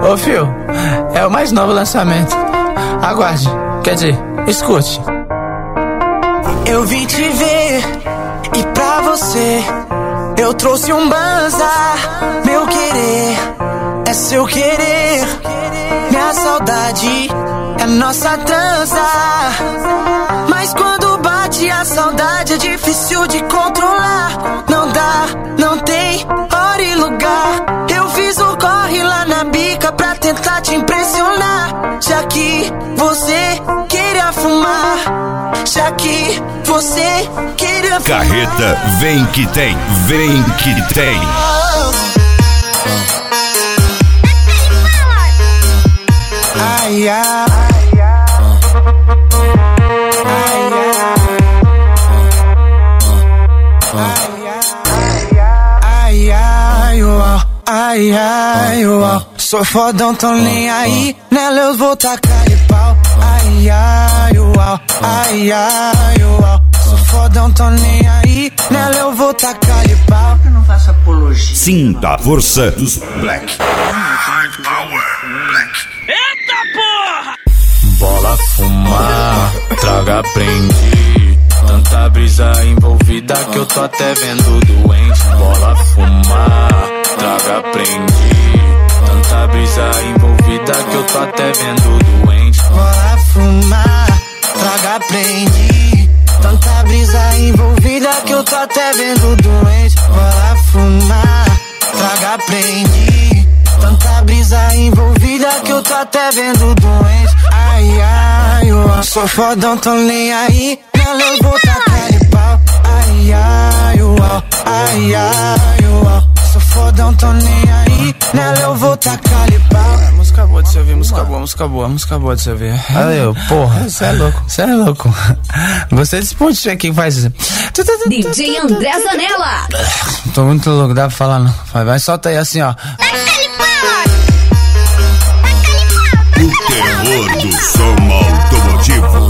Ô fio, é o mais novo lançamento. Aguarde, quer dizer, escute. Eu vim te ver e pra você eu trouxe um banza. Meu querer é seu querer, minha saudade é nossa transa. Mas quando bate a saudade é difícil de controlar. Não dá, não tem hora e lugar. Eu fiz um corre lá na bica pra tentar te impressionar. Já que você queria fumar, já que você queria fumar. Carreta, vem que tem, vem que tem. Ai, ai. Ai, ai, uau. Sou fodão, tô nem aí. Nela eu vou tacar de pau. Ai, ai, uau. Ai, ai, uau. Sou fodão, tô nem aí. Nela eu vou tacar de pau. Eu não faço apologia. Sinta a força dos Black. High Power Black. Eita porra! Bola fumar, traga prende. Tanta brisa envolvida que eu tô até vendo doente. Bola fumar, traga prende. Tanta brisa envolvida que eu tô até vendo doente. Bola fumar, traga prende. Tanta brisa envolvida que eu tô até vendo doente. Bola fumar, traga prende. Tanta brisa envolvida que eu tô até vendo doente. Ai, ai, uau. Sou fodão, tô nem aí. Nela eu vou tacar de pau. Ai, ai, uau. Ai, ai, uau. Sou fodão, tô nem aí. Nela eu vou tacar de pau. Música boa de você ouvir, música boa de você ouvir. Valeu, porra. Você é louco. Gostei desse pontinho aqui que faz isso. DJ André Zanella. Tô muito louco, dá pra falar não. Vai, solta aí assim, ó. O terror do som automotivo.